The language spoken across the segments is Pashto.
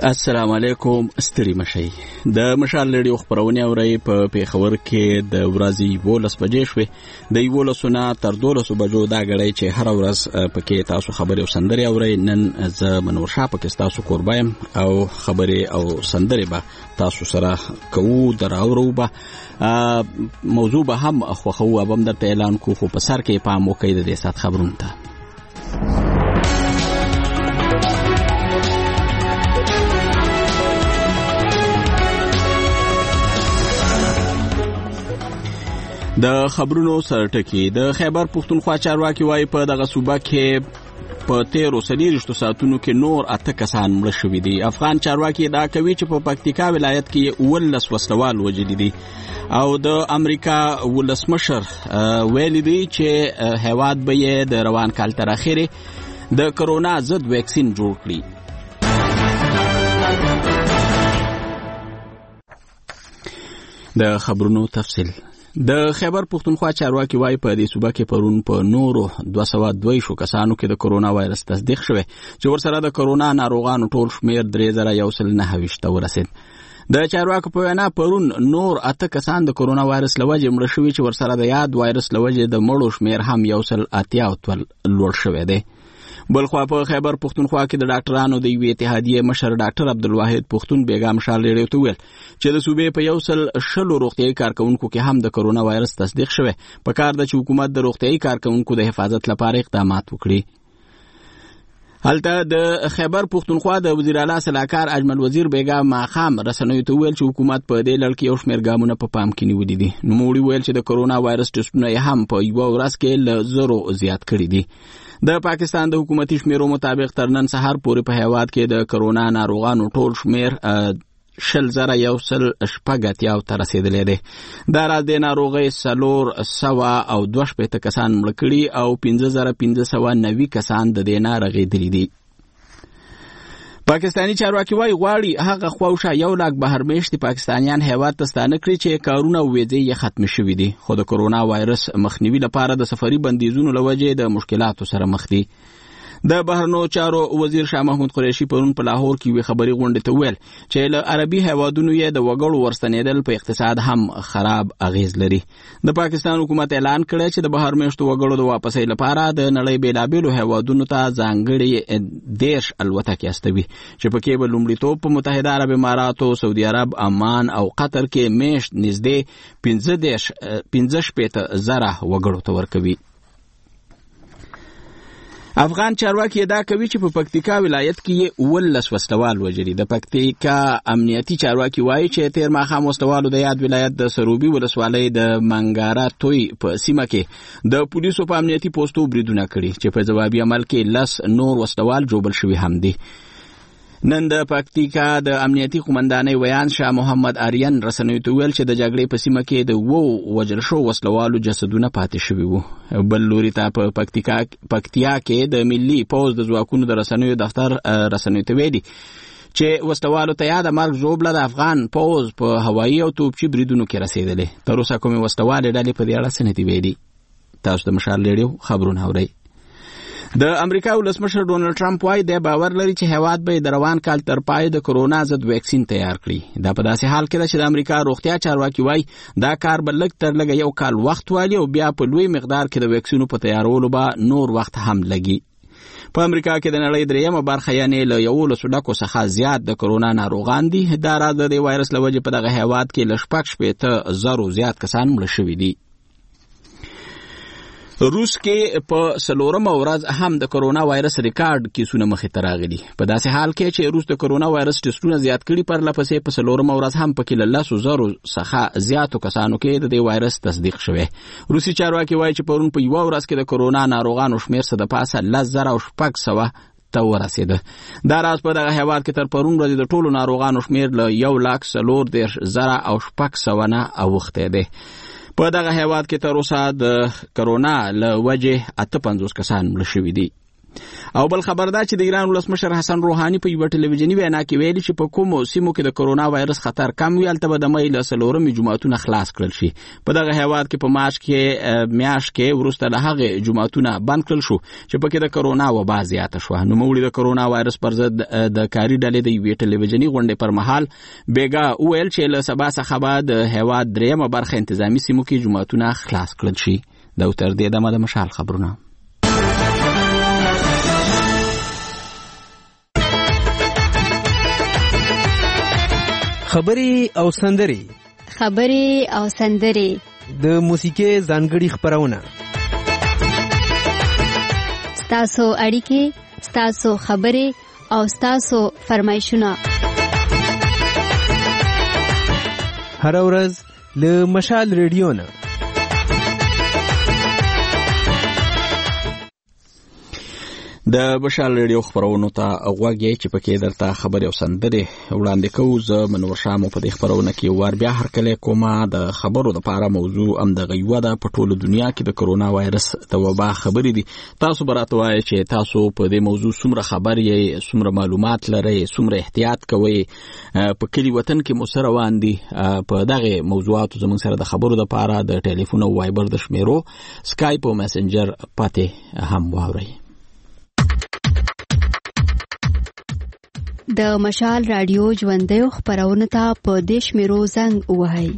السلام علیکم. ستړي مشئ. د مشال ریډیو خبرونه اورئ په پیښور کې د ورځې 12 بجې شوې. د 12 نه تر 12 بجو دا غړی چې هر ورځ پکې تاسو خبرې او سندرې اورئ. نن زه منور شاه پکې تاسو قربایم او خبرې او سندرې به تاسو سره کوو دراورو به موضوع به هم خوخو او هم درته اعلان کو خو په سر کې پام وکړئ د دې سات خبرونه ته. د خبرونو سرټکی د خیبر پښتونخوا چارواکي وایي په دغه صوبه کې په 13 ساعتونو کې نور 8 کسان مړه شوي دي. افغان چارواکي دا کوي چې په پکتیکا ولایت کې 19 وسلوال وژلي دي او د امریکا ولسمشر ویلي دی چې هیواد به یې د روان کال تر اخره د کرونا ضد ویکسین جوړ کړي. د خبرونو تفصیل. د خیبر پښتونخوا چارواکي وایي په دې صوبه کې پرون په نورو 202 کسانو کې د کرونا وایرس تصدیق شوی چې ورسره د کرونا ناروغانو ټول شمیر 3129 ته ورسید. د چارواکو په وینا پرون نور 8 کسان د کرونا وایرس لوجه مړه شوي چې ورسره د یاد وایرس لوجه د مړو شمیر هم 188 لوړ شوی دی. بلخوا په خیبر پښتونخوا کې د ډاکټرانو د یوې اتحادیې مشر ډاکټر عبدالواحد پښتون بیګا مشال ریډیو ته ویل چې د صوبې په 100 روغتیايي کارکونکو کې هم د کرونا وایرس تصدیق شوی. په کار د حکومت د روغتیايي کارکونکو د حفاظت لپاره اقدامات وکړي. هلته د خیبر پښتونخوا د وزیر اعلی صلاحکار اجمل وزیر بیګا ماخام رسنیو ته ویل چې حکومت په دې لړ کې یو شمېر ګامونه په پام کې نیولي دي. نوموړي ویل چې د کرونا وایرس ټسټونه هم په یو ورځ کې له 0 زیات کړي دي. د پاکستان د حکومتي شمیرو مطابق تر نن سهار پورې په هیواد کې د کرونا ناروغانو ټول شمیر 10180 ته رسیدلی دی. دا راز د ناروغۍ 402 کسان مړه کړي او 5590 کسان د دې نه رغېدلي دي. پاکستانی چارواکي وایي غواړي هغه خواوشا 1 لاک بهرمېشتي پاکستانیان هیواد ته ستانه کړي چې کارونه او ویزې یې ختم شوي دي خو د کرونا وایرس مخنیوي لپاره د سفري بندیزونو له وجې د مشکلاتو سره مخ دي. د بهرنیو چارو وزیر شاه محمود قریشي پرون په لاهور کې وی خبري غونډه ته ویل چې له عربي هیوادونو یې د وګړو ورستنېدل په اقتصاد هم خراب اغیز لري. د پاکستان حکومت اعلان کړی چې د بهر میشتو وګړو د واپسۍ لپاره د نړۍ بیلابېلو هیوادونو ته ځانګړي 10 الوتکې استوي چې پکې به لومړیتوب په متحده عرب اماراتو، سعودي عرب، عمان او قطر کې میشت نږدې 15,000 وګړو ته ورکوي. افغان چارواکي دا کوي چې په پکتیکا ولایت کې 19 وسلوال وژلي. د پکتیکا امنیتي چارواکي وایي چې تیر ماښام وسلوالو د یاد ولایت د سروبي ولسوالۍ د منګارا توی په سیمه کې د پولیسو په امنیتي پوسټو بریدونه کړي چې په ځوابي عمل کې 10 نور وسلوال جوړ شوي هم دي. نن د پکتیکا د امنیتي قومندانۍ ویان شاه محمد آریان رسنیو ته ویل چې د جګړې په سیمه کې د وژل شو وسلوالو جسدونه پاتې شوي وو. بل لوري ته په پکتیا کې د ملي پوز د ځواکونو د رسنیو دفتر رسنیو ته ویلي چې وسلوالو ته یاد مرګ ژوبله د افغان پوز په هوایي او توپچي بریدونو کې رسېدلې. تر اوسه کومې وسلوالې ډلې په دې اړه څه نه دي ویلي. تاسو د مشال ریډیو خبرونه اورئ. د امریکا ولسمشر ډونالد ټرمپ وايي د باور لري چې هیواد به د روان کال تر پای د کرونا ضد ویکسین تیار کړي. دا په داسې حال کې چې د امریکا روغتیا چارواکي وايي دا کار به لږ تر لږه 1 کال وخت والي او بیا په لوی مقدار کې د ویکسینو په تیارولو به نور وخت هم لګي. په امریکا کې د نړۍ دریمه برخه یعنی له 100 څخه زیات د کرونا ناروغان دي. دا راز د وایرس له وجې په دغه هیواد کې له 60,000 زیات کسان مړه شوي دي. روس کې په 4مه ورځ هم د کرونا وایرس ریکارډ کیسونه مخې ته راغلي. په داسې حال کې چې روس د کرونا وایرس ټسټونه زیات کړي پرله پسې په 4مه ورځ هم پکې له 10,000 څخه زیاتو کسانو کې د دې وایرس تصدیق شوی. روسي چارواکي وایي چې پرون په یو ورځ کې د کرونا ناروغانو شمیر څه د پاسه 10,600 ته ورسېده. دا راز په دغه هیواد کې تر پرون ورځې د ټولو ناروغانو شمیر له 1,40,000 نه اوښتی دی. په دغه هیواد کې تر اوسه د کرونا له وجې 58 کسان مړه شوي دي. او بل خبر دا چې د ایران ولسمشر حسن روحاني په یو ټلویزیونی وینا کې ویلي چې په کومو سیمو کې د کرونا وایرس خطر کم وي هلته به د مې له 4 جمعتونه خلاص کړل شي. په دغه هیواد کې په مارچ کې میاشت کې وروسته له هغه جمعتونه بند کړل شو چې پکې د کرونا وبا زیاته شوه. نو موږ د کرونا وایرس پر ضد د کاري ډلې د یو ټلویزیونی غونډې پر مهال بیګا ویل چې له سبا څخه به د هیواد دریمه برخه انتظامی سیمو کې جمعتونه خلاص کړل شي. دا تر دې دمه د مشال خبرونه. خبري او سندري د موسیقي ځانګړي خبرونه. ستاسو اړیکې، ستاسو خبري او ستاسو فرمایشونه هر ورځ له مشال ریډیو نه. د مشال ریډیو خبرونو ته غوږی چې پکې درته خبري او سندري وړاندې کوو. زه منور شامو په دې خبرونه کې ور بیا هر کله کومه د خبرو د پاره موضوع ام د غیوه ده په ټوله دنیا کې د کرونا وایرس د وبا خبري دي. تاسو براته وایي چې تاسو په دې موضوع څومره خبر یې، څومره معلومات لرئ، څومره احتیاط کوئ. په کلی وطن کې مو سره روان دي په دغه موضوعاتو زموږ سره د خبرو د پاره د ټلیفون او وایبر د شمیرو، سکایپ او میسنجر پاتې هم واورئ. د مشال رادیو ژوندۍ خبرونه ته په دیش میرو زنګ وهاي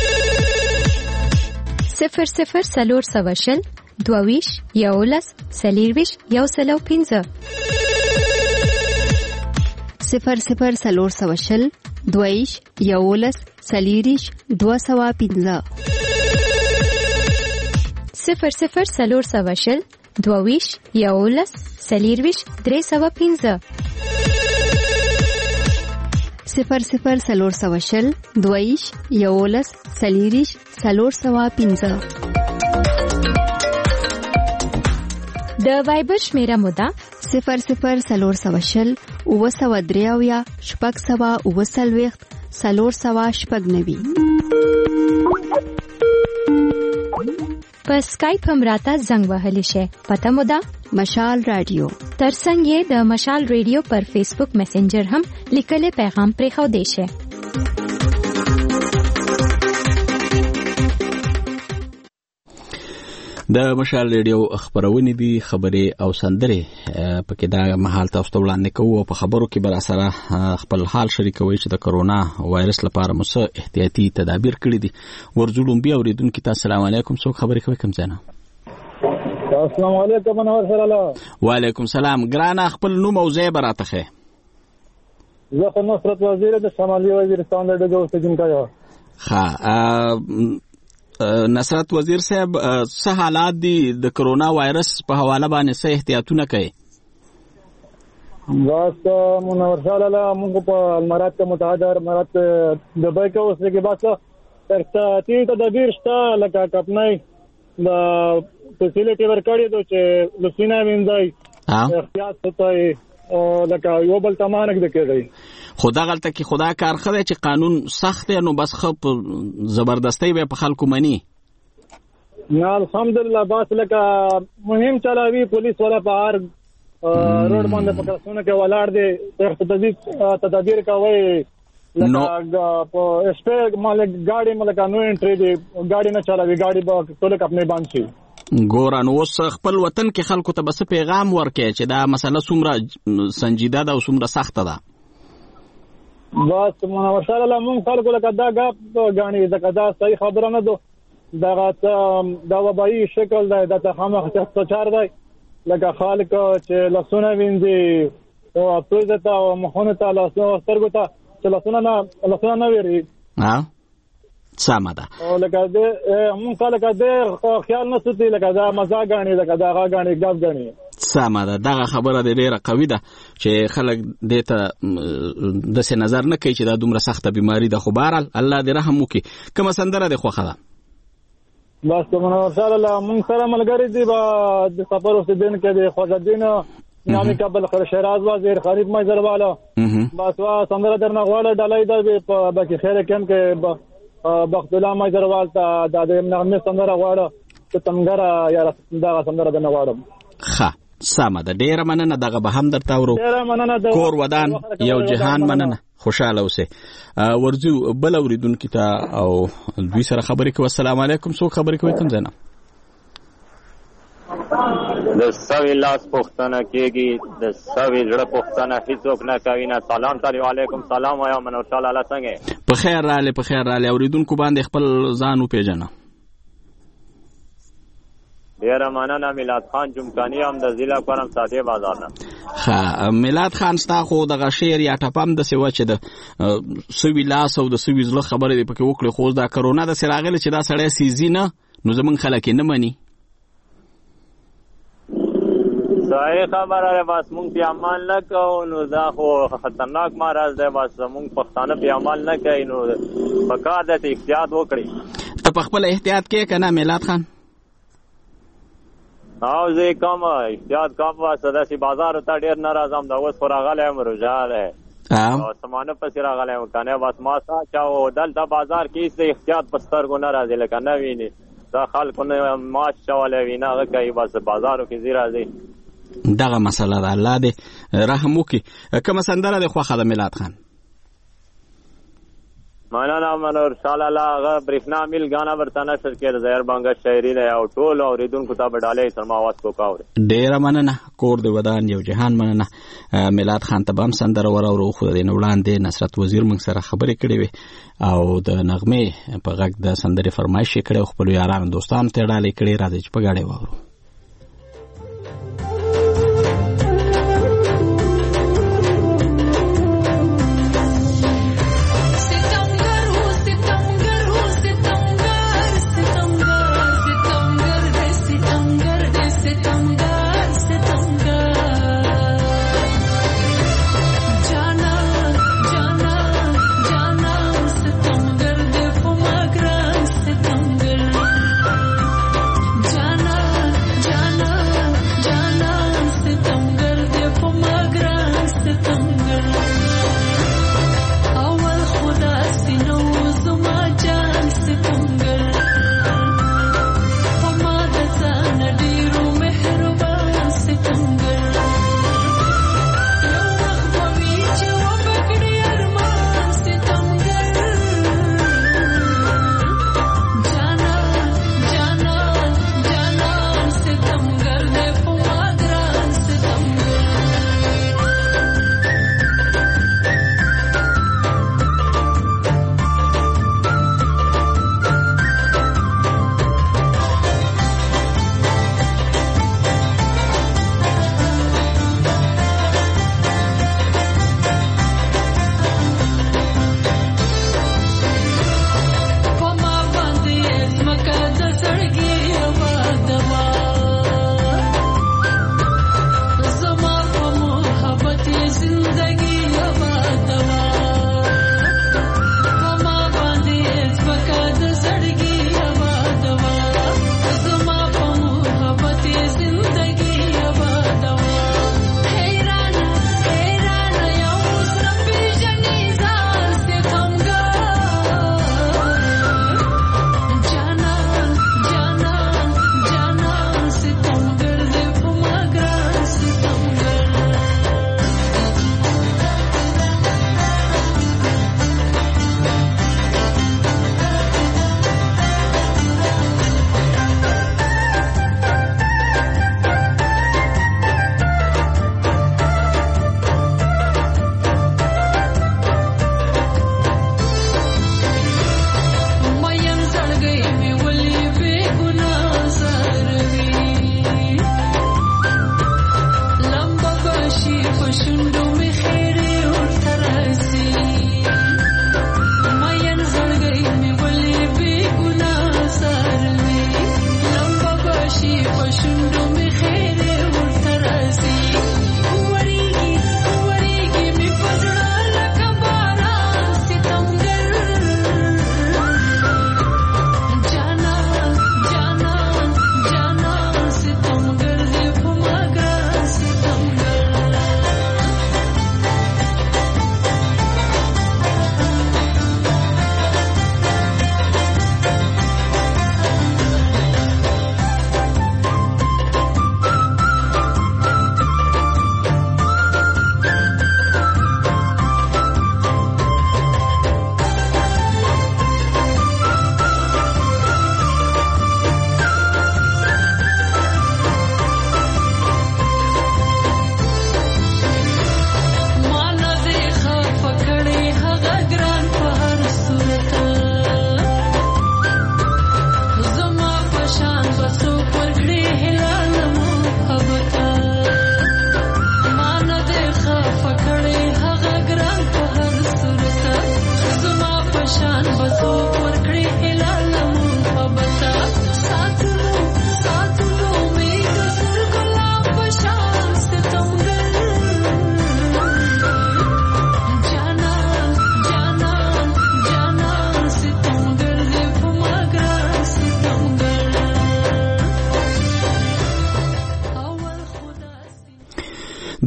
00 سلور سواشل دوویش یولس سلیرویش یوسلو 15 00 سلور سواشل دوویش یولس سلیریش 215 00 سلور سواشل دوویش یولس سلیرویش 315 00 سلور سواشل دویش یولس سلیریش 415. د وایبر شمیره مودا 00 سلور سواشل اوسودریاویا شپږ سوا اوسلويخت سلور سوا شپږ نوي. په سکایپ هم راته زنګ وهلی شي. پته مودا مشال رادیو. ترڅنګ یې د مشال ریډیو پر فیسبوک میسنجر هم لیکلي پیغام پرې خو دی شي. د مشال ریډیو خبرونه دي، خبري او سندري پکې دا مهال تاسو ته وړاندې کوو. په خبرو کې بر سره خپل حال شریکوي چې د کرونا وایرس لپاره مو څه احتیاطي تدابیر کړی دي. ورزولم بیا اوریدونکو ته السلام علیکم. څوک خبرې کوي کوم ځای نه؟ السلام علیکم منور سره الله. وعلیکم السلام. ګرانه خپل نوم او ځای براته خې. زه خو نصرت وزیر د شمالي وزیرستان د ډګو اوسیدونکی یم. نصرت وزیر صاحب څه حالات دي د کرونا وایرس په حواله باندې څه احتیاطونه کوي؟ بس منور سره الله موږ په امارات متحده امارات دبي کې اوسې کې بس احتیاطي تدابیر شته لکه کپنۍ د فیسیلیټي ورکړې دو چې لسینه وینځي احتیاط کوي او لکه یو بل تمانه کې کېږي. خدا غلطه کې خدا کار خره چې قانون سخت نو بس خپ زبردستی به په خلکو منی. نه الحمدلله بس لکه مهم چلاوي پولیس والا په هر روډ باندې په کارونه کې ولاړ دي احتیاطي تدابیر کوي. لکه په اسپیډ مالک ګاډي ملک نو انټری دی ګاډي نه چلاوي ګاډي به ټول خپل باندې شي. ګوران اوس خپل وطن کې خلکو ته بس پیغام ورکړي چې دا مسله څومره سنجیده ده او څومره سخته ده. بس منور سره الله مونږ خلکو لکه دا غاڼي دا صحیح خبره نه ده. دا وبایي شکل ده د تخامخ څخه دی لکه خالق چې لسونه وینځي او پوزه ته او مخونه ته لاسونه سترګو ته چې لسونه نه ویری. سمه ده. او لکه دې مونږ خلک دې خیال نه ساتي لکه دا مزه غاڼي لکه دا غاڼي ګاب غاڼي. سمه ده. دغه خبره ډیره قوي ده چې خلک دې ته د څه نظر نه کوي چې دا دومره سخته بیماری ده. خو بهرحال الله دې رحم وکړي. کومه سندره دې خوښه ده؟ بس منور سره الله مونږ سره ملګری دي د سفر اوسیدونکو کې د خوږدین نامي کابل شیراز وزیر خالد مایزروالا. بس وا سندره درنه غواړه ډالۍ ده په باقي خیر کم کې بخت الله مایزروال ته د نغمه سندره غواړه چې تمګره یا دا سندره درنه غواړم. ښه سمه ده، ډیره مننه. دغه به هم درته اورو. ډیره مننه. کور ودان یو جهان مننه. خوشاله اوسئ. ورځو بل اوریدونکي ته او دوی سره خبرې کوو. السلام علیکم. څوک خبرې کوي؟ کوم ځای نه؟ د سوي لاس پوښتنه کېږي، د سوي زړه پوښتنه هیڅوک نه کوي نه. سلام علیکم. سلام وایم منور شاه لاله څنګه؟ په خیر راغلی، په خیر راغلی. اوریدونکو باندې خپل ځان وپېژنه. ډیره مننه. میلاد خان جمکانی هم د ضلع کرم ساده بازار نه. ښه میلاد خان، ستا خو دغه شعر یا ټپم داسې وه چې د سوي لاس او د سوي زړه خبرې دې پکې وکړې، خو دا کرونا داسې راغلی چې دا سړی سیزي نه، نو زمونږ خلک یې نه مني. صحیح خبره ده. بس مونږ پې عمل نه کوو، نو دا خو خطرناک مرض دی. بس مونږ پښتانه پې عمل نه کوي، نو پکار ده چې احتیاط وکړي. ته په خپله احتیاط کې که نه میلاد خان؟ او زه کوم احتیاط کوم. بس داسې بازار ته ډېر نه راځم. دا اوس خو راغلی یم، روژه دی او سمانه پسې راغلی یم که نه. بس ما سا او دلته بازار کې هېڅ د احتیاط په سترګو نه راځي، لکه نه ویني دا خلکو نه ماش چولی وي، نه هغه کوي. بس بازارو کې ځي راځي. دغه مسله ده. الله دې رحم وکړي. کومه سندره دې خوښه ده میلاد خان؟ مننه منور شاه لاله. هغه برېښنا میل ګانا ورته نشر کړي، زهر بانګه شاعري دی او ټول اورېدونکو ته به ډالۍ تر ما آواز کوکه اوري. ډېره مننه. کور دې ودان یو جهان مننه. میلاد خان ته به هم سندره وراورو. خو د دې نه وړاندې نصرت وزیر موږ سره خبرې کړې وې او د نغمې په غږ د سندرې فرمایش یې کړی او خپلو یارانو دوستانو ته یې ډالۍ کړې. راځئ چې په ګډه یې واورو.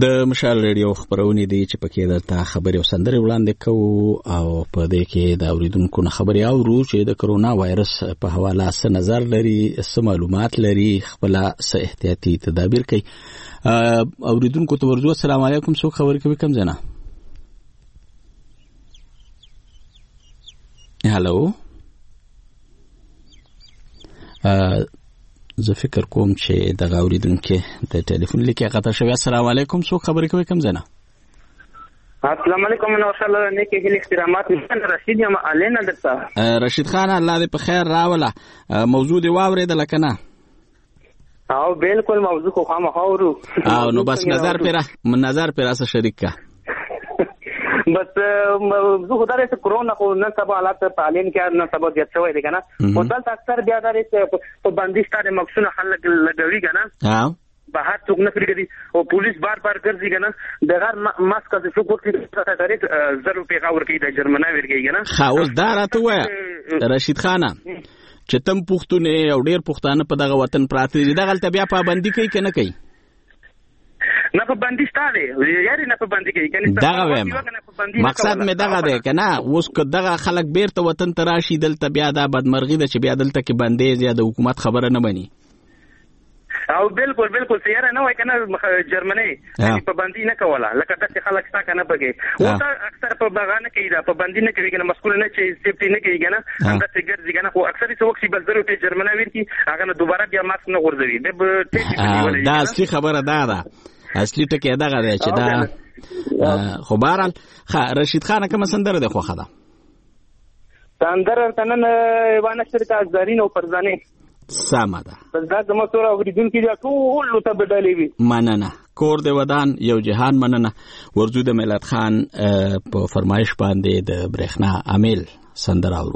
د مشال ریډیو خبرونه دي چې پکې درته خبرې او سندرې وړاندې کوو او په دې کې د اوریدونکو نه خبرې اورو چې د کرونا وایرس په حواله څه نظر لري، څه معلومات لري، خپل څه احتیاطي تدابیر کوي. اوریدونکو ته ورځو السلام علیکم، څوک خبرې کوي کوم ځای نه؟ هالو، زه فکر کوم چې د اوریدونکو د ټلیفون لیکه غټه شوی. السلام علیکم، څوک خبرې کوي کوم ځای نه؟ السلام علیکم، نو انشاءالله نیکه هیله احترامات. من رشید یم علینه درته. رشید خان، الله دې په خیر راوله. موضوع دی واورېدل کنه؟ او بالکل موضوع خو خامخا اورو. او نو بس نظر پیرا سره شریک کا. بس موضوع خو درته کرونا خو نن سبا حالات په عالم کې نن سبا زیات شوی دی کنه. او دلته اکثر بیا درته په باندې ستاره مقصود خلک لګوي کنه. بهر څوک نه کړی او پولیس بار ګرځي کنه. د غیر ماسک د څوک ورته ډایرکټ 0 روپیا ورکړي د جرمنه ورګي کنه. خاوس دارته وای رشید خان چې تم پښتون او ډیر پښتانه په دغه وطن پراته دي، دغه تبیا پابندي کوي کنه کوي؟ نه پابندي ستاره یاري نه پابندي کوي کنه. دغه وایم مقصد مې دغه دی کنه. اوس که دغه خلک بیرته وطن ته راشي دلته بیا دا بدمرغي ده چې بیا دلته کې بندیز یا د حکومت خبره نه بني. او بالکل سیاره نه وای کنه. جرمنی پابندي نه کوله لکه دغه خلک تا کنه پکې. او اکثر په بغانه کې دا پابندي نه کوي کنه، مسؤل نه چې سیفټي نه کوي کنه. همدا څنګه ځي کنه. خو اکثر څه وخت بل ضرورت جرمنی ورکی هغه نه دوباره بیا ماسک نه ورځوي. دا اصلي خبره ده. اصلي ټکی دغه دی چې دا خو بهرحال رشید خان کوم سندره ده خوخه ده؟ سندره تنن وانه شرکت زرین او فرزانه سمه ده. بس دا زما سره اوریدونکو دا ټول ته بدلې وي. مننه. کور د ودان یو جهان مننه. ورجو د ملت خان په فرمایش باندې د برېښنا عامل سندره اورو.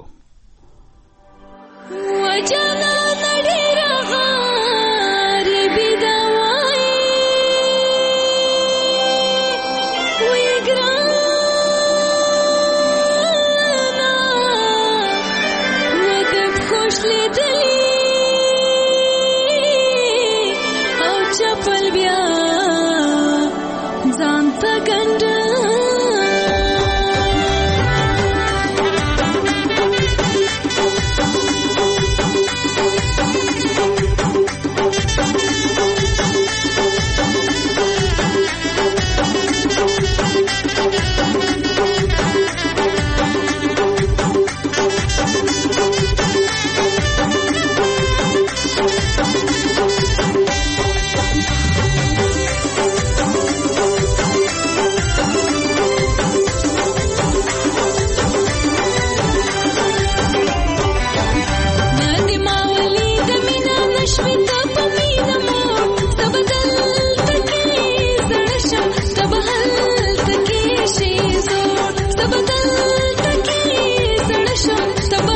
Stop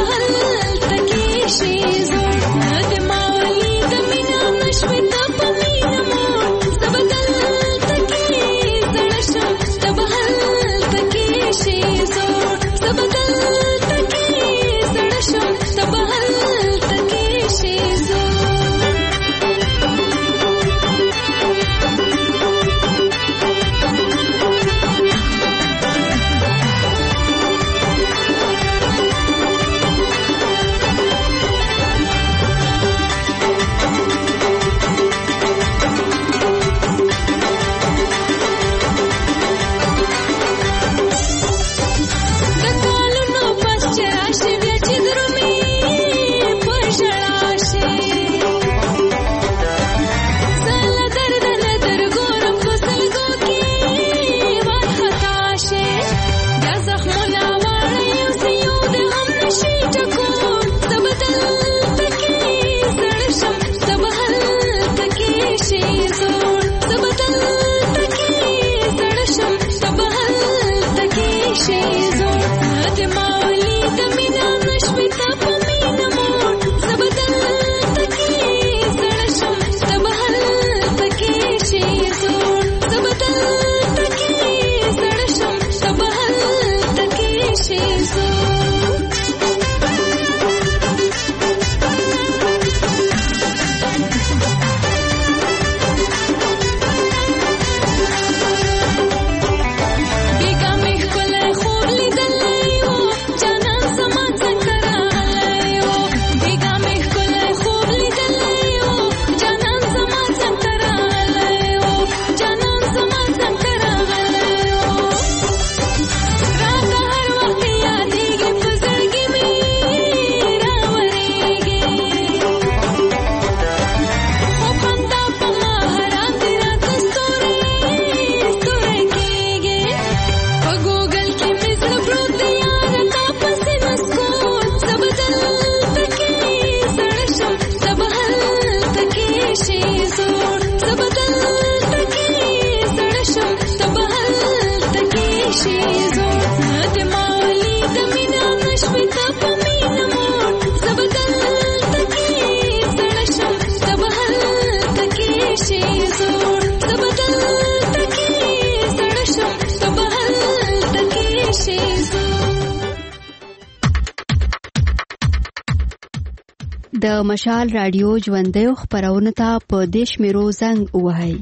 د مشال رادیو ژوندۍ خپرونه ته په دیش میرو زنګ ووهئ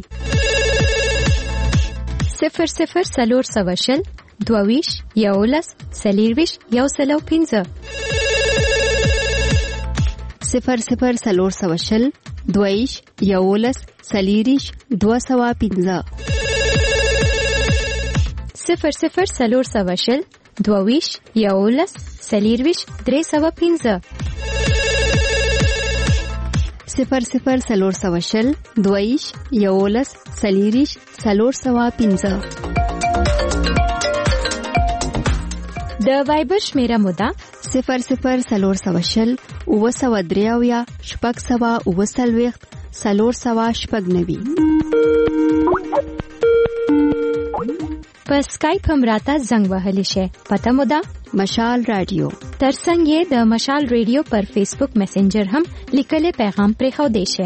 00 22 11 40 105 00 22 11 40 205 00 22 11 40 305 00 22 11 40 305 د وایبر شمیره مودا 00 403 499 په اسکایپ هم راته زنګ وهلی شي. پته مو ده مشال رادیو. ترڅنګ یې د مشال رادیو پر فیسبوک میسنجر هم لیکلي پیغام پرېښودی شي.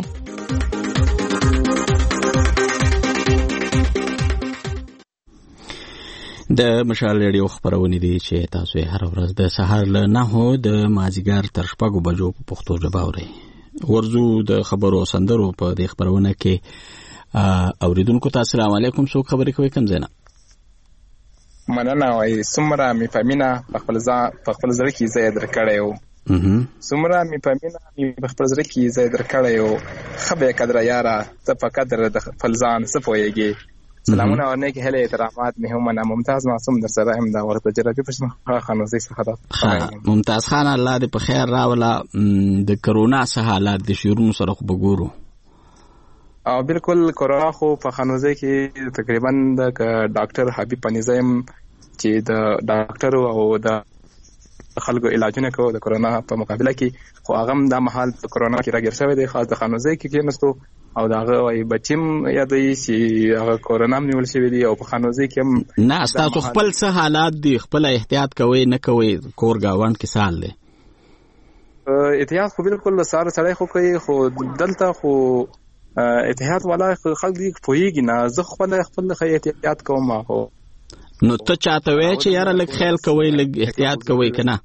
د مشال رادیو خبرونه دي چې تاسو هر ورځ د سهار له 9 د مازیګر تر 6 بجو په پښتو ژبه اورئ. ورزو د خبرو سندرو په دې خبرونه کې اوریدونکو ته السلام علیکم. څوک خبرې کوي؟ کوم ځای نه؟ مننه. وای سمره می پامینا په خپل زړه کې ځای درکړی و. سمره می پامینا په خپل زړه کې ځای درکړی و. خبره قدر یاره ته په قدر د خپل ځان څه پوهیږي. سلامونه او نیک هیله احترامات مې هم نه ممتاز معصوم در سره هم دا ورته جرابي پښتون خانوزي څخه ده. ممتاز خان الله دې په خیر راولا. د کرونا څخه حالات د شیرونو سره خو بګورو. او بالکل کرونا خو په خانوزي کې تقریبا د ډاکټر حبیب پنیزم چې د ډاکټر او د خلکو علاجونه کوي د کرونا په مقابله کې، خو هغه د محل په کرونا کې راګر شوی دی. خاص د خانوزي کې کېنستو او داغه وای بچیم یادې چې هغه کرونا نیول شوی دی او په خانوزي کې هم نه. تاسو خپل څه حالات دي؟ خپل احتیاط کوئ نه کوئ؟ کور گاوند کې سال دی احتیاط خو بالکل سړی خو کوي، خو دلته خو احتیاط والا خلک دي پوهیږي نه. زه خپل احتیاط کوم. خو نو ته چاته وای چې یاره لږ خیال کوئ لږ احتیاط کوئ که نه؟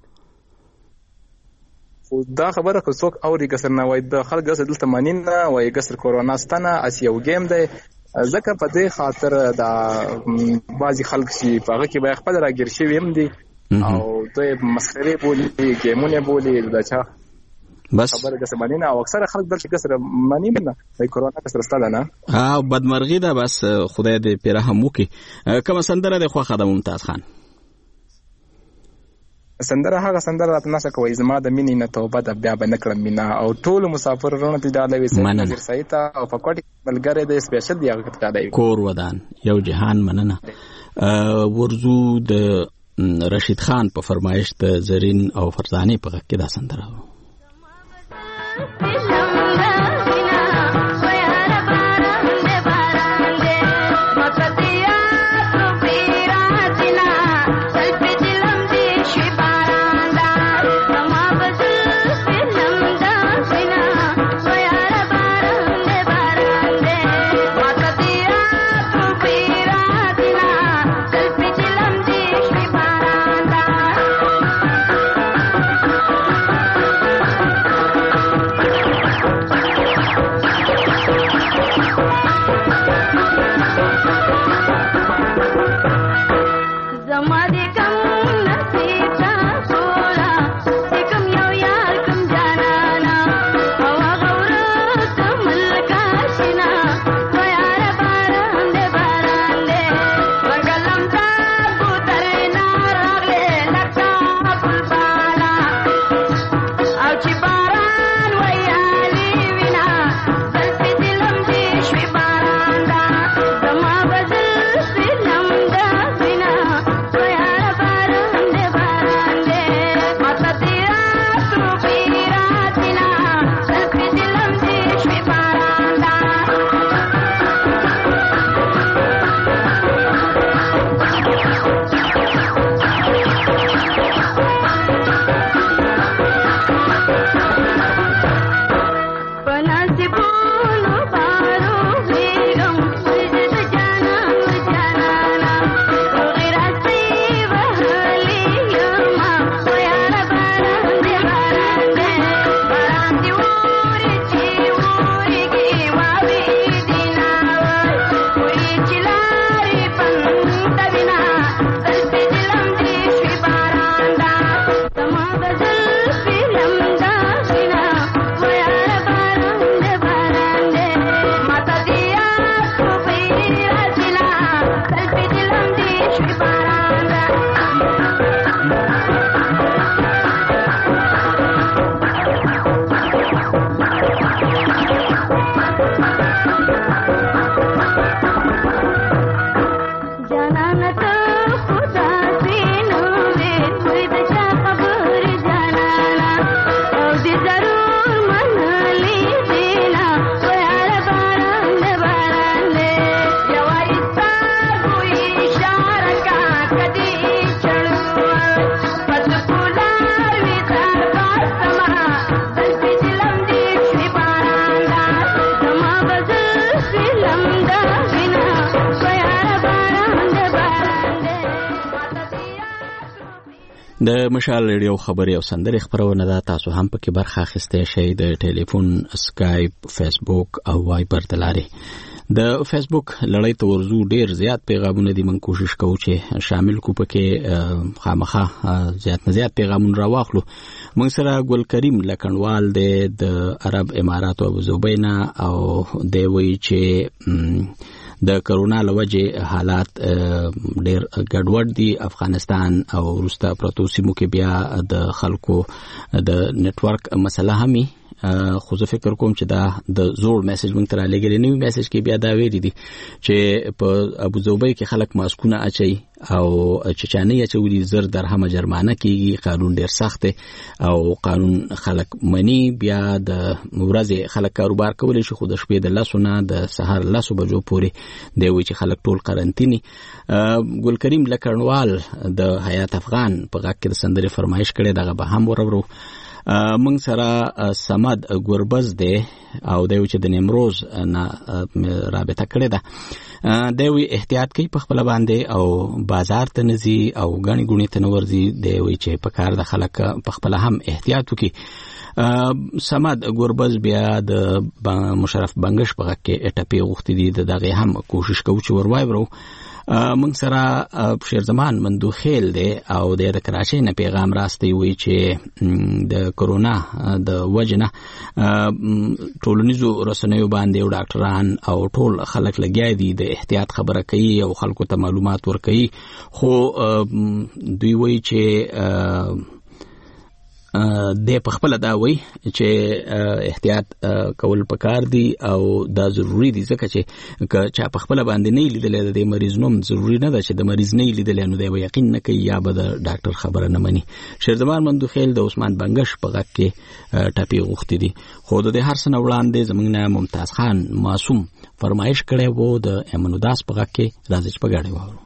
خو دا خبره خو څوک اوري کسر نه وای د خلک دلته مانی نه وای کسر کرونا ستنه اس یو گیم دی. ځکه په دې خاطر دا بعضی خلک چې په هغه کې به خپل راګیر شي ویم دي او دوی مسخره بولی گیمونه بولی دا چا بس خبره کسر مانی نه او اکثر خلک دلته کسر مانی نه وای کرونا کسر ستنه نه. بدمرغي ده. بس خدای دې پیره هم وکي. کوم سندره ده خو خدای ممتاز خان؟ سندره هغه سندره راته نشه کوي زما د مینې نه توبه د بیا به نکړم مینا او ټول مسافرونو ته ډالې وي نظر سایتا او په کوټ ملګری د سپیشل دی هغه ته ډالې کور ودان یو جهان مننه. ورزو د رشید خان په فرمایش د زرین او فرزانه په کې دا سندره د مشال ریډیو خبري او سندري خبرونه دا تاسو هم پکې برخه اخیسته شئ د ټلیفون، اسکایپ، فیسبوک او وایبر تلاري. د فیسبوک لړۍ ته ورزو ډیر زیات پیغامونه دي، من کوشش کوو چې شامل کو پکې خامخا زیات نه زیات پیغامونه راواخلو. موږ سره ګل کریم لکنوال د عرب امارات او ابوظبی او دی وی چې د کرونا لوجه حالات ډېر ګډوډ دي. افغانستان او روستا پروتو سیمو کې بیا د خلکو د نتورک مسله همي، خو زه فکر کوم چې دا د زوړ میسج مونږ ته رالیږلی نوی میسج کې بیا دا ویلي دي چې په ابوظبی کې خلک ماسکونه اچي او چچانه اچولي 1000 درهم جرمانه کیږي. قانون ډیر سخت او قانون خلک منی. بیا د ورځې خلک کاروبار کولی شي، خو د شپې د 10 نه د سهار 10 بجو پورې دی وی چې خلک ټول قرنطینی. ګل کریم لکنوال د حیات افغان په غاک کې د سندري فرمایش کړي، دغه به هم ورورو. موږ سره سمد ګوربز دی او دی چې د نیمروز نه رابطه کړې ده. دی وی احتیاط کوي په خپل باندې او بازار ته نزي او غني ګونی ته نورځي. دی وی چې په کار د خلک په خپل هم احتیاط وکړي. سمد ګوربز بیا د مشرف بنگش په غاک کې اټپی غوښتي دي، دغه هم کوشش کوي چې ور وایو. موږ سره شیر زمان مندوخیل دی او د کراچۍ نه پیغام راستي وی چې د کرونا د وجنه ټولنیزو رسنیو باندې او ډاکټران او ټول خلک لګیا دي د احتیاط خبره کوي او خلکو ته معلومات ورکوي. خو دوی وی چې د په خپل دا وی چې احتیاط کول پکار دي او دا ضروری دي، ځکه چې چا په خپل باندې نه لیدل د مریض نوم ضروری نه ده چې د مریض نه لیدل نو دی یقین نه کوي یا به د ډاکټر خبره نه مني. شیرزمان مندوخیل د عثمان بنگش په غاک کې ټاپی غوښتي دي. خو د هر څه وړاندې زمونږ نه ممتاز خان معصوم فرمایش کړي وو د امنوداس په غاک کې راځي چې په غاړه وورو.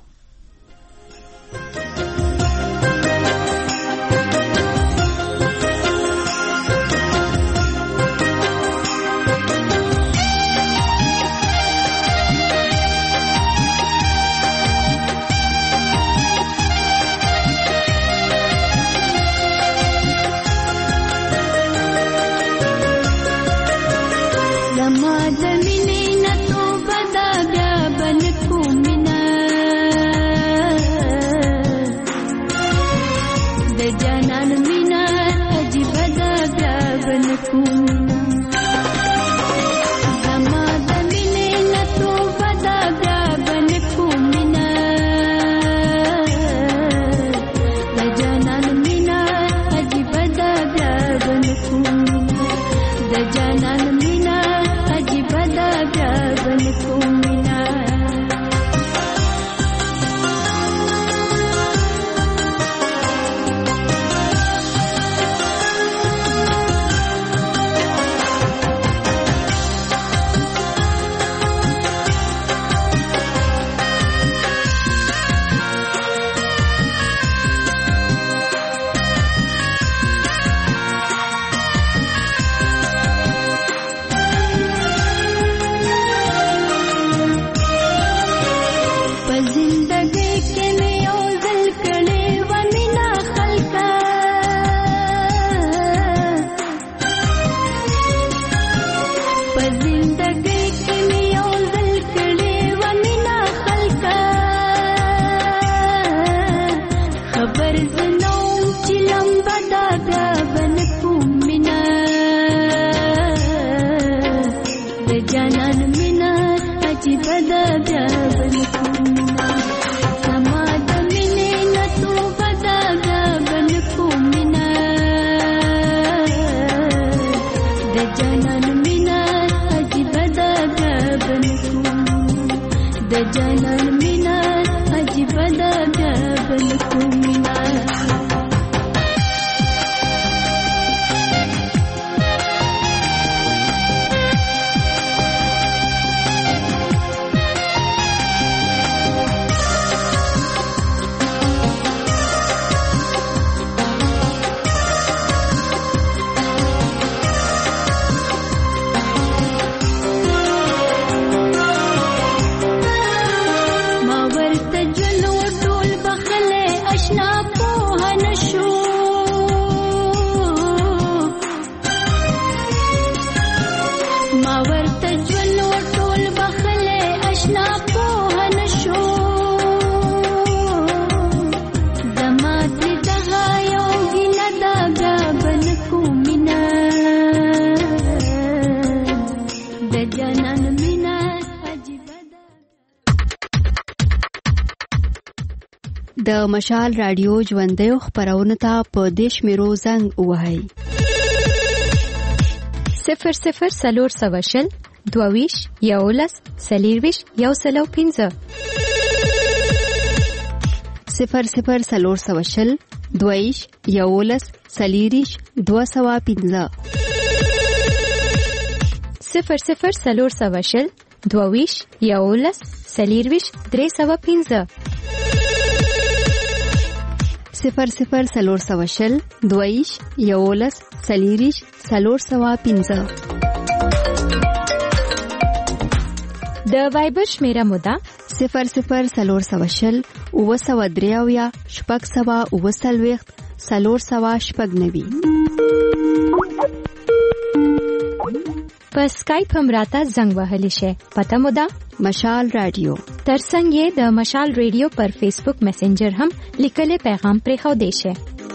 د مشال رادیو ژوندۍ خبرونه ته په دیش میرو زنګ وهاي 00 22 یولس سلیرویش یو سلو 15 00 22 یولس سلیریش 215 00 22 یولس سلیرویش 315 00 22 یولس سلیریش 315 د وایبر شمیره موده 00 اوسودریاویا شپږ سوا اوسلويخت سلور سوا شپږ نوي په سکایپ هم راته زنګ وهلی شي پته موده مشال رادیو ترڅنګ یې د مشال رادیو پر فیسبوک میسنجر هم لیکلي پیغام پرېښو دی شي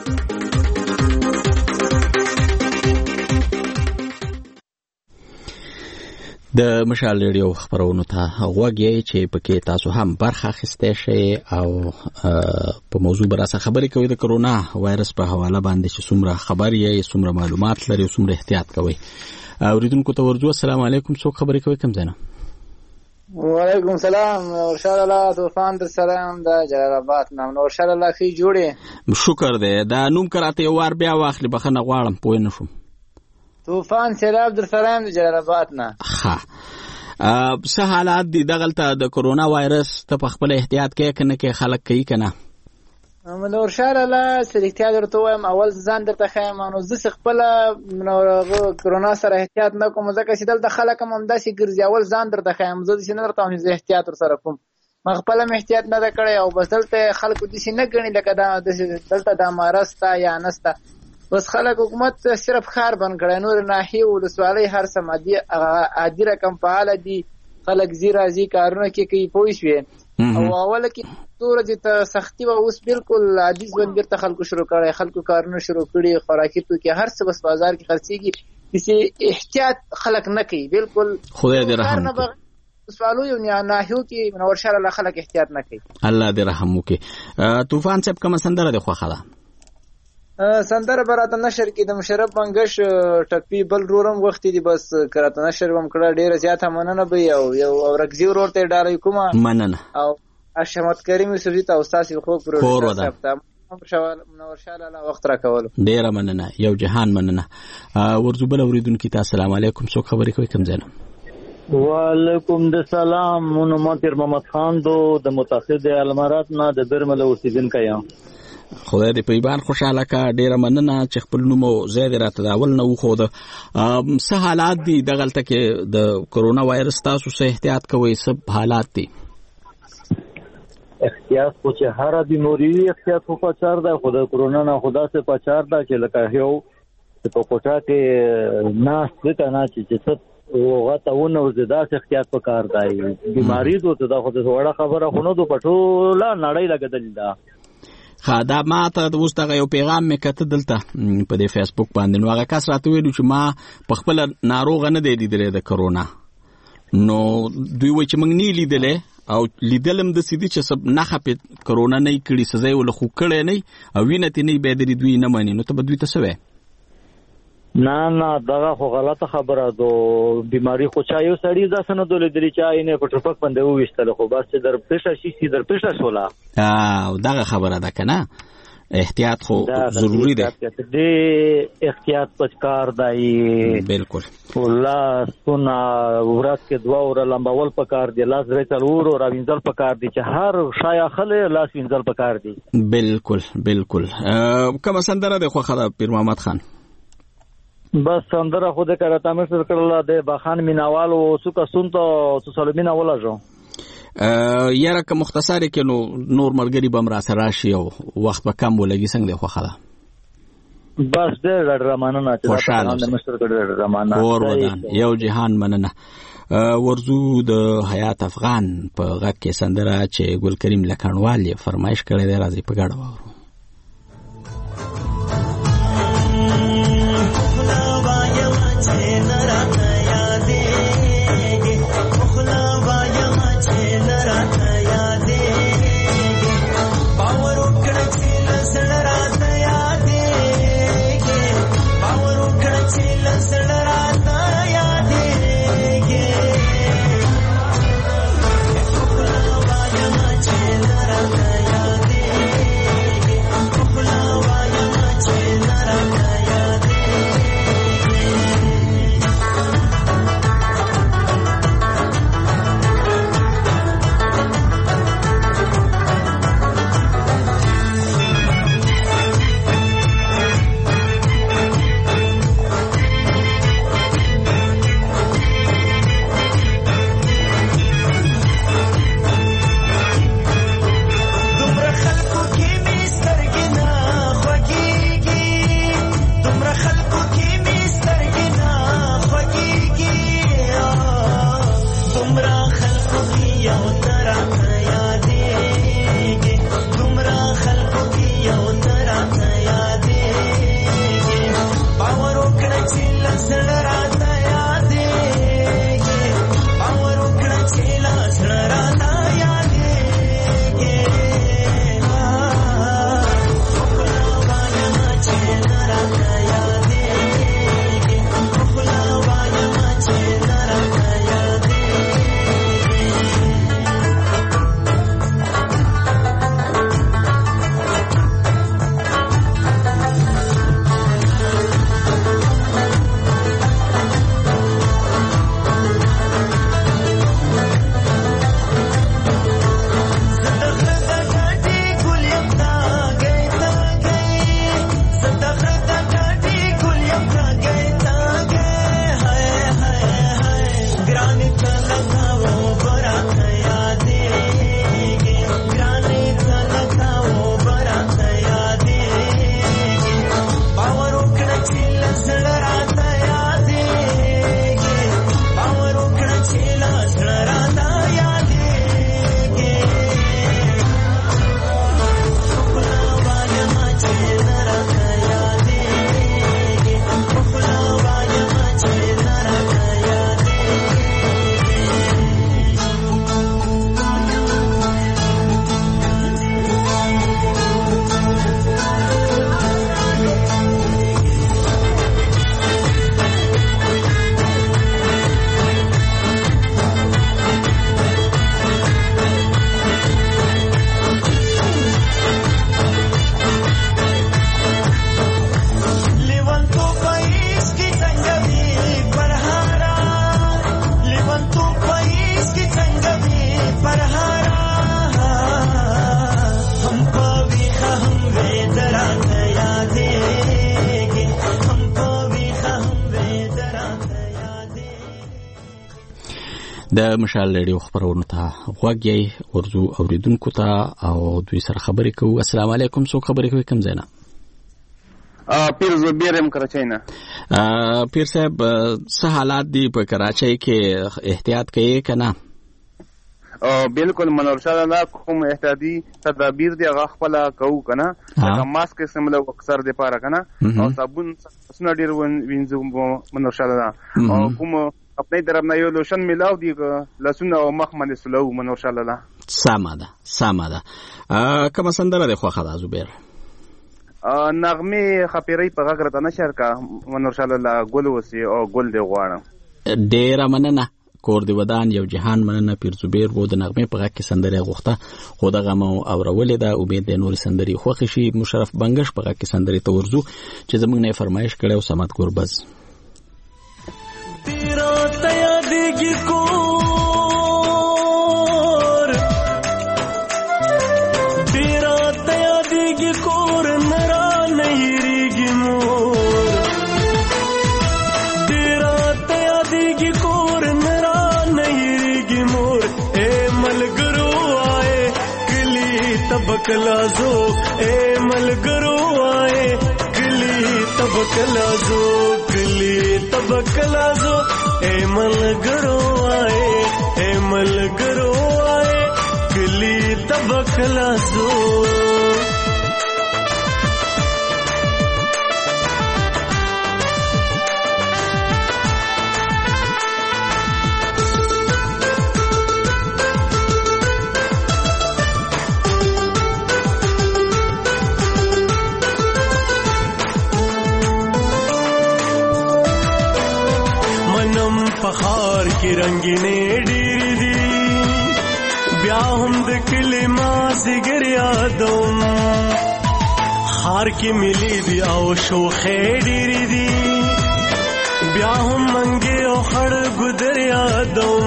د مشال ریډیو خبرونو ته غوږی چې پکې تاسو هم برخه اخیسته شئ او په موضوع براسه خبرې کوي د کرونا وایرس په حواله باندې چې څومره خبرې یې څومره معلومات لري څومره احتیاط کوي اوریدونکو ته ورجو السلام علیکم څوک خبرې کوي کوم ځای نه وعلیکم السلام ورشاد الله طوفان در سلام د جلال آباد نام ورشاد الله خي جوړه شکر دی دا نوم کراته یو ور بیا واخلي بخنه غواړم پوه نه شم طوفان سیلاب در سلام د جلال آباد نه ها څه حالات دي دغلته د کرونا وایرس ته په خپل احتیاط کې کنه کې خلک کوي کنه منور شار الله سلیکتیا درته وایم اول ځان درته خایم نو زه خپل کرونا سره احتیاط نه کوم ځکه چې دلته خلک هم داسې ګرځي اول ځان درته خایم زه چې نه درته هم احتیاط سره کوم ما خپل احتیاط نه کړی او بس دلته خلکو دې نه غني لکه دا دلته د مارستا یا نستا بس خلک حکومت صرف خار بن کړي نور ناحیه ولسوالۍ هر سمادي عادي رقم فعال دي خلک زیرازي کارونه کوي پوښوي او اول کې تور دي ته سختي او اوس بالکل عادي ژوند بیرته خلکو شروع کړي خلکو کارونه شروع کړي خوراکي توکي هر څه بس بازار کې خرڅيږي چې احتیاط خلک نه کوي بالکل خدای دې رحم وکړي سوالو یو ناحیو کې منور شار الله خلک احتیاط نه کوي الله دې رحم وکړي طوفان صاحب کوم سندره ده خو خلا سندره براته نشر کې د مشرف منګش ټپی بل رورم وخت دي بس کراته نشر وم کړه ډیره زیاته مننه به یو رکزی ورته ډالې کومه مننه او اشمت کریم سوجي ته استاد خو پروډوسر صاحب ته منور شال الله وخت را کول ډیره مننه یو جهان مننه ورزوبل اوریدونکو ته السلام علیکم څوک خبرې کوي کوم ځای وعلیکم السلام مونږ ماتیر محمد خان د متحده امارات نه د برمل اوسیدونکو یم خدای دې په ایبان خوشاله کا ډیره مننه چې خپل نوم زید راته داول نه وخو د څه حالات دي دغلته کې د کرونا وایرس تاسو سه احتیاط کوئ سب حالات دي احتیاط خو چې هر بیماری احتیاط خو پچار ده خو د کرونا نه خدا سے پچار ده چې لکه یو په کوټه کې ناس ته نه چې څه وغته ونه زدا احتیاط وکړ دی بیماری دوته دا خو د وړه خبره خو نو د پټولا نړۍ لګدل دا دا ما ته اوس دغه یو پیغام مې کته دلته په دې فیسبوک باندې نو هغه کس راته ویلو چې ما په خپل ناروغ نه دی لیدلې د کرونا نو دوی و چې موږ نه لیدلې او لیدلم د سیدی چې سب نه خپې کرونا نه کړي سزا ول خو کړي نه او وینې ته نه به د دوی نه مانی نو ته به دوی ته سوې نه دغه خو غلطه خبره دو بیماری خو چا یو سړی ځاسه نه دولې درې چا یې نه په ټپک باندې وښتل خو بس در پېښه شي در پېښه شولا دغه خبره ده کنه احتیاط خو ضروری ده دې احتیاط پکار دی بالکل الله سنا ورات کې دوا اور لمبول پکار دی لاس رچل اور راوینځل پکار دی چې هر شایا خله لاس وینځل پکار دی بالکل کوم سندره ده خو خدا پیر محمد خان بس سندره خود کراته مې سره کړل د باخان میناوال او سوکا سنتو تو سلمینا ولاجو یاره که مختصری کې نور مرګري بم را سره راشي او وخت به کم ولګي څنګه دی خو خلا بس ډېر رمانه چې د مشر کړل رمانه اور ودان یو جهان مننه ورزو د حیات افغان په غږ کې سندره چې ګل کریم لکانوال یې فرمایش کړی دی راځي په ګډه وورو Power د مشال ریډیو خبرونو ته غوږ یې ورزو اوریدونکو ته او دوی سره خبرې کوو. السلام علیکم. څوک خبرې کوي؟ کوم ځای نه؟ پیر زبیر هم کراچۍ نه. پیر صاحب څه حالات دي په کراچۍ کې؟ احتیاط کوي که نه؟ بالکل منورشاه الله کوم احتیاطي تدابیر دی هغه خپل کوو کنه، هغه ماسک استعمال اکثر دی پاره کنه او صابون سن ډیر وینځو منورشاه الله او کوم خپل طرف نه یو لوشن ملاو دی لسن او مخ باندې سلو منورشاه الله. ساما ده کوم سندره دی خو خدا زبیر نغمه خپيري په غږ راته نشر کا منورشاه الله ګل وسی او ګل دی غواړم. ډیر مننه. کور دی ودان یو جهان مننه. پیر زبیر وو د نغمه په غږ کې سندره غوښته خو دغه مو اورولې ده. امید د نور سندري خوښ شي. مشرف بنگش په غږ کې سندري ته ورزو چې زموږ نه فرمایش کړو. سمات ګوربز تیرا تیا دیږي کور تیرا تیا دیږي کور نرا نه ریږي مور تیرا تیا دیږي کور तबकलाजो ए मलगरो आए गली तबकलाजो गली तबकलाजो ए मलगरो आए गली तबकलाजो. पहाड़ की रंगीने डीरी दी ब्याहम द किलिमा जिगर यादों हार की मिली दी आओ शोखे डीरी दी ब्याहम मंगे ओ खड़ गुदर यादों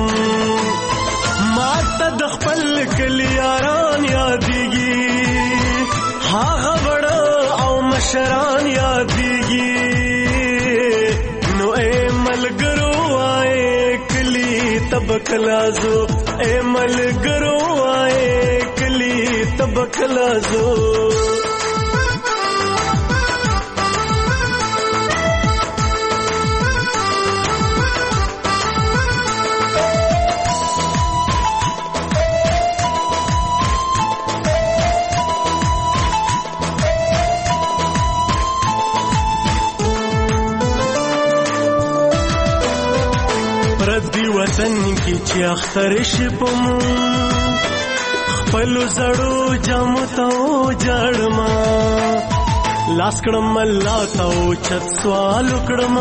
माता दखपल कलियारान यादीगी हा खबड़ा आओ मशरान यादीगी नो ए मलगरो तबकलाजो ए मलगरो आए कली तबकलाजो. وطن کی چې اختر شپم خپل زړو جامو ته جړما لاس کړم الله ته چت سوال کړم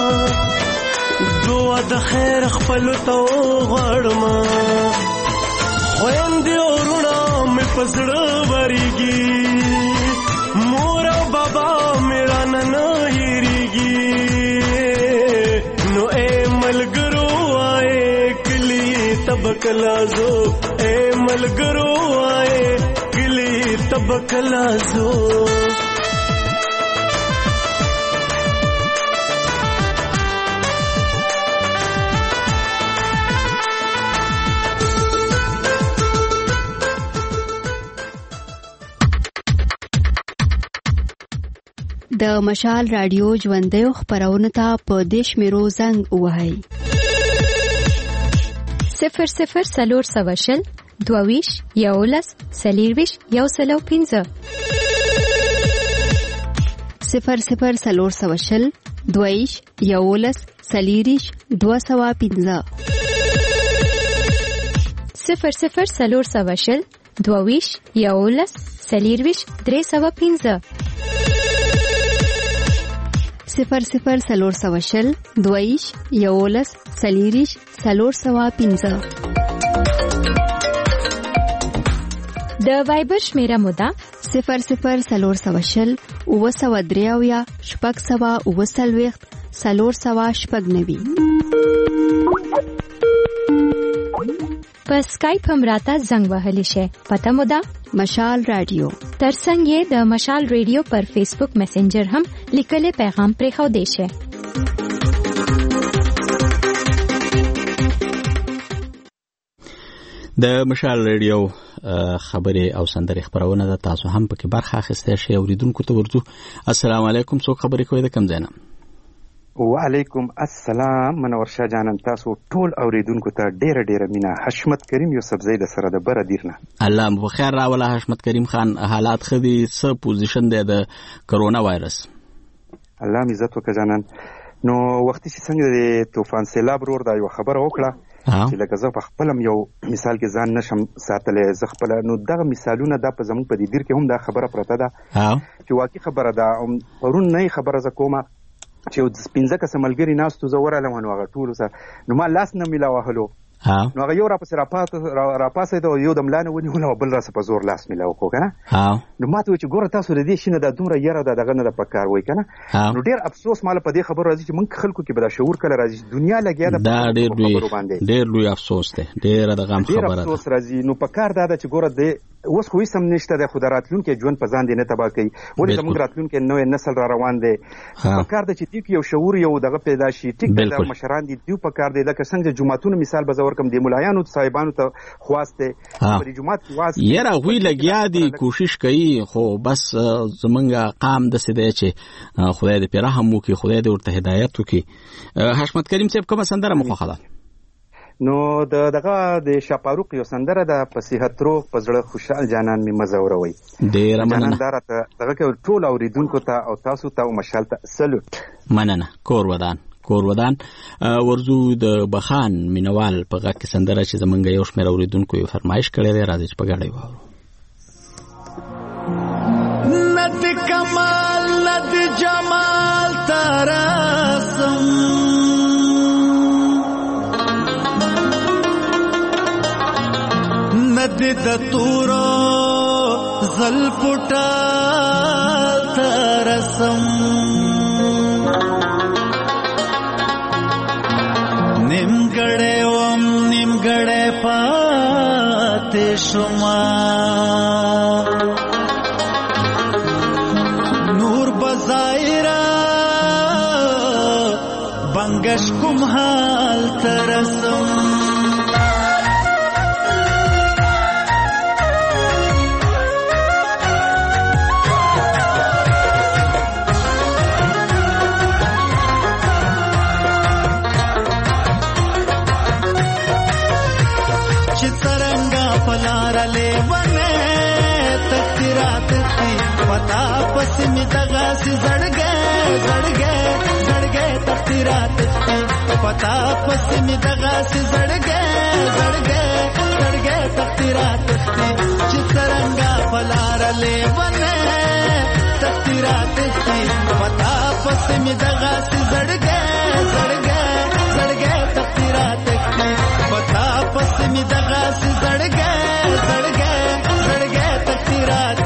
دعا د خیر خپل ته غړما خويندې ورونه مې پزړه وريږي مور او بابا میرا نن هېریږي نو اے ملګرو तबकलाजो ए मलगरो आए गिली तबकलाजो. د مشال رادیو ژوندۍ خبرونه ته په دیش میرو زنګ وهاي 00 سلور سواشل دوویش یولس سلیرویش یوسلو 15 00 سلور سواشل دوویش یولس سلیریش 215 00 سلور سواشل دوویش یولس سلیرویش 315 00 سلور سواشل دوویش یولس سلیریش 315 د وایبر شمیره مودا 00 سلور سواشل اوسودریاویا شپږ سوا اوسلويخت سلور سوا شپږ نوي په اسکایپ هم راته زنګ وهلی شي. پته مودا مشال رادیو. ترڅنګ یې د مشال رادیو پر فیسبوک میسنجر هم لیکلې پیغام پرې خو دی شي. د مشال ریډیو خبرې او سندرې خبرونه ده، تاسو هم پکې برخه اخیستی شئ. اوریدونکو ته ورځو. السلام علیکم، څوک خبرې کوي، د کوم ځای نه؟ وعلیکم السلام منور شاه جانم، تاسو ټول اوریدونکو ته ډیره ډیره مینه. حشمت کریم یوسفزی د سره د بره دیرنه. الله مو بخیر راوله حشمت کریم خان. حالات ښه دي؟ څه پوزیشن دی د کرونا وایرس؟ الله مې عزت وکړه جانان. نو وختي چې څنګه د طوفان سیلاب ورور دا یو خبره وکړه چې لکه زه په خپلم یو مثال کې ځان نشم ساتلی زه خپله، نو دغه مثالونه دا په زموږ په دې دیر کې هم دا خبره پرته ده چې واقعي خبره ده. پرون نه خبره زه کومه چې یو 15 کسه ملګري ناستو، زه ورغلم نو هغه ټولو سره نو ما لاس نه میلا وهلو، نو هغه یو راپسې راپاسېده او یو د ملا نه ونیول او بل راسه په زور لاس میلا وکړو که نه. نو ما ته وایي چې ګوره تاسو د دې شي نه دا دومره یره ده دغه نه ده په کار وایي که نه. نو ډېر افسوس ماله په دې خبرو راځي چې موږ خلکو کې به دا شعور کله راځي چې دنیا لګیا ده دا ډېر لوی افسوس دی، ډېره د غم خبره ده، ډېر افسوس راځي. نو په کار دا ده چې ګوره د اوس خو هیڅ هم نشته دی، خو د راتلونکي ژوند په ځان دی نه تباه کوي، ولې زموږ راتلونکی نوی نسل را روان دی. په کار ده چې دوی کې یو شعور یو دغه پیدا شي. ټیک ده مشران دي دوی په کار دی، لکه څنګه د جوماتونو مثال به زه ورکړم، د ملایانو صاحبانو ته خواست دی په دې جومات کې واست یاره هغوی لګیا دي کوشش کوي، خو بس زمونږ قام داسې دی چې خدای دې پرې رحم وکړي، خدای دې ورته هدایت وکړي. حشمت کریم صاحب کومه سندره مو خوښه ده؟ نو دغه د شاپاروق یو سندره ده، په صحت روغ په زړه خوشحال جانان مې مزه وروي. ډېره مننه. جانان دا راته دغه کې ټول اوریدونکو ته او تاسو ته او مشال ته سلوټ. مننه. کور ودان ورځو د بخان مینوال په غږ کې سندره چې زمونږ یو شمېر اوریدونکو یې فرمایش کړی دی، راځي چې په ګډه یې واورو. نه د کمال نه د جمال ته رسم، نه د تورو زلفو ټال ته رسم، نیمګړی وم نیمګړی پاتې شوما، نور بظاهره بنګش کوم حال ته رسم، پتا پس می دغه سی زړګې تختیرات پتا پس می دغه سی زړګې تختیرات چې څرنګه پلار لیونه تختیرات پتا پس می دغه سی زړګې تختیرات پتا پس می دغه سی زړګې تختیرات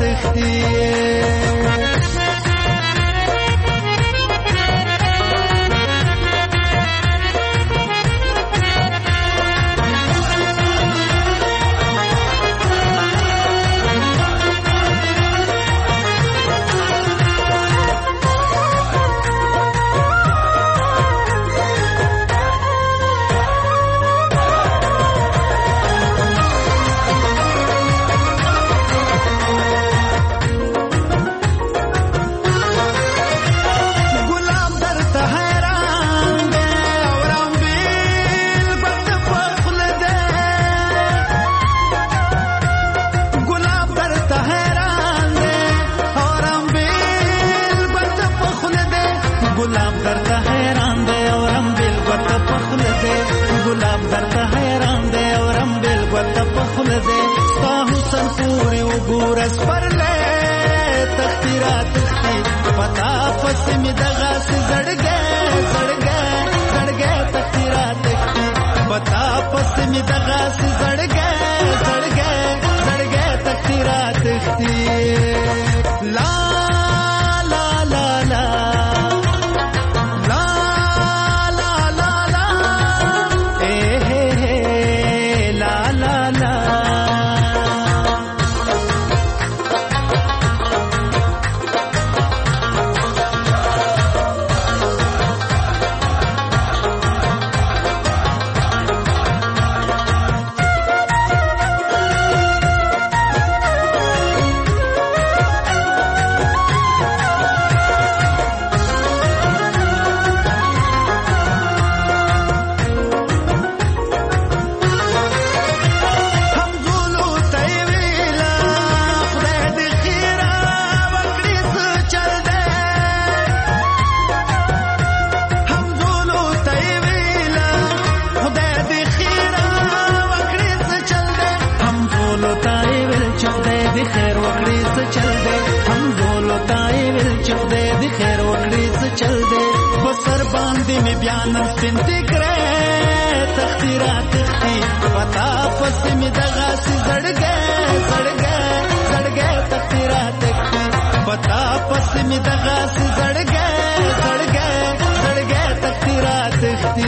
باندې می بیان سنتګره تختیرا تختی پتا پس می دغه زړګه زړګه زړګه تختیرا تختی پتا پس می دغه زړګه زړګه زړګه تختیرا تختی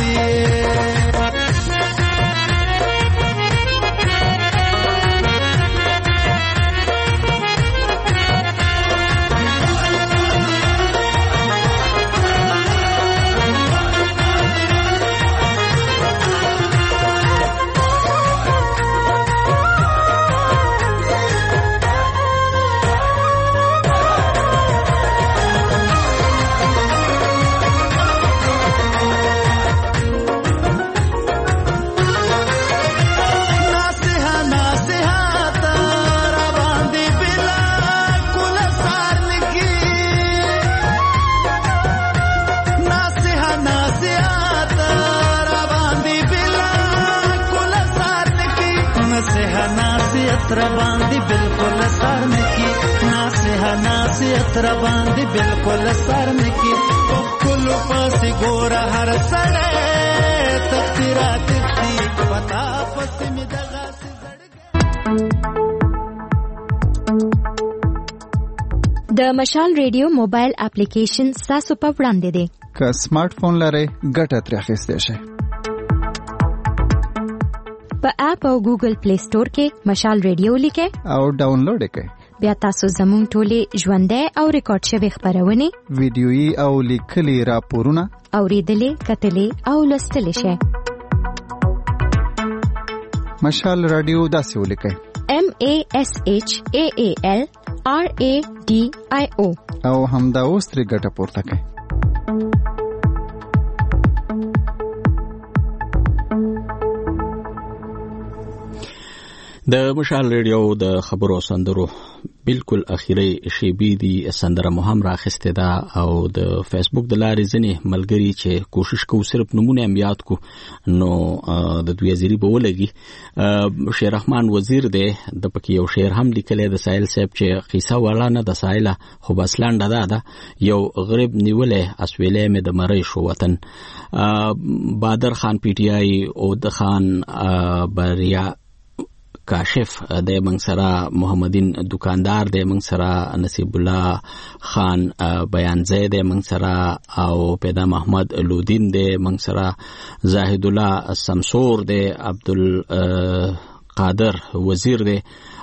باندې بالکل سر نکی ناصیحت را باندې بالکل سر نکی خپل پاس ګور هر سړی تختیرا تختی پتا پس می دغه د مشال ریډیو موبایل اپلیکیشن تاسو په وړاندې دی که سمارټ فون لرئ ګټه ترې اخیستی شئ په اپ او ګوګل پلی سٹور کې مشال ریډیو لیکئ او ډاونلوډ یې کړئ بیا تاسو زموږ ټولې ژوندۍ او ریکارډ شوې خبرونه ویډیويي او لیکلي راپورونه اوریدلې کتلې او لوستلې شئ مشال رادیو داسې ولیکئ MASHAALRADIO او همدا اوس ترې ګټه پورته کړئ د مشال ریډیو د خبرو سندرو بالکل اخیری شیبې دي سندره مهم راخسته ده او د فیسبوک د لارې ځنې ملګری چې کوشش کوي صرف نمونه هم یاد کو نو د دوی ازيري به ولګي شیر رحمان وزیر دی د پکې یو شعر هم لیکلی د سایل صاحب چې قصه ولا نه د سایله خو بس لانډه ده یو غریب نیولې اسویلې مې د مړی شو وطن بادر خان پی ټی آی او د خان بریا کاشف د منصرا محمدین دکاندار د منصرا نصیب الله خان بیان زید منصرا او پیدا محمد لودین د منصرا زاهد الله سمسور د عبدالقادر وزیر د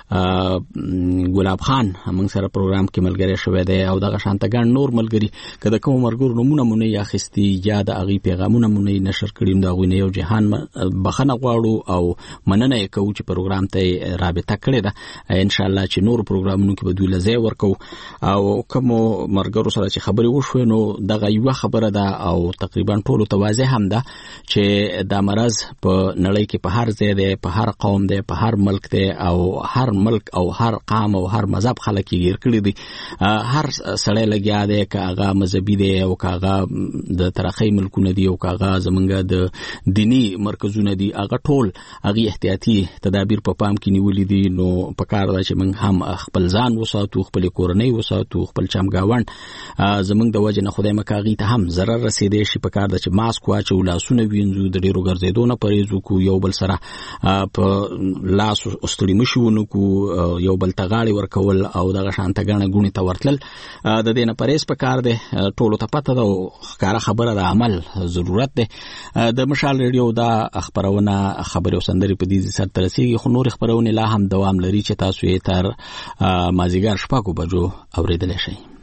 ګلاب خان موږ سره پروګرام کې ملګری شوی دی او دغه شانتګان نور ملګری کله کوم مرګور نمونه یا خستی یا د اغي پیغامونه مونږ نشر کړیم دا غوینه یو جهان بخنه غواړو او مننه کوو چې پروګرام ته رابطه کړې ده ان شاء الله چې نور پروګرامونو کې به دوی لزی ورکو او کوم مرګور سره چې خبري وشو نو دغه یو خبره ده او تقریبا ټولو ته واضح هم ده چې دا مرز په نړۍ کې په هر ځای دی په هر قوم دی په هر ملک دی او هر ملک او هر قام او هر مذهب خلک یې کړی دي هر سړی لګیا دی کاغه مذهبي دی او کاغه د ترخی ملکونه دی او کاغه زمونږ د دینی مرکزونه دی هغه ټول هغه احتیاطي تدابیر په پام کې نیولې دي نو په کار دا چې موږ هم خپل ځان وساتو خپل کورنۍ وساتو خپل چمګاوند زمونږ د وجه نه خدای مکاغي ته هم ضرر رسیدي شي په کار دا چې ماسک واچو لاسونه وینځو د ډیرو ګرځېدو نه پرېزو کو یو بل سره په لاس استړي مشونه کو یو بل تغاړي ورکول او دغه شانتګانه غونی ته ورتل د دې نه پرېز په کار دی ټولو ته پته ده او ښکاره خبره د عمل ضرورت دی د مشال ریډیو دا خبرونه خبرو سندري په دې سره ترسيږي خو نور خبرونه لا هم دوام لري چې تاسو یې تر مازیګر شپږ بجو اوریدل شئ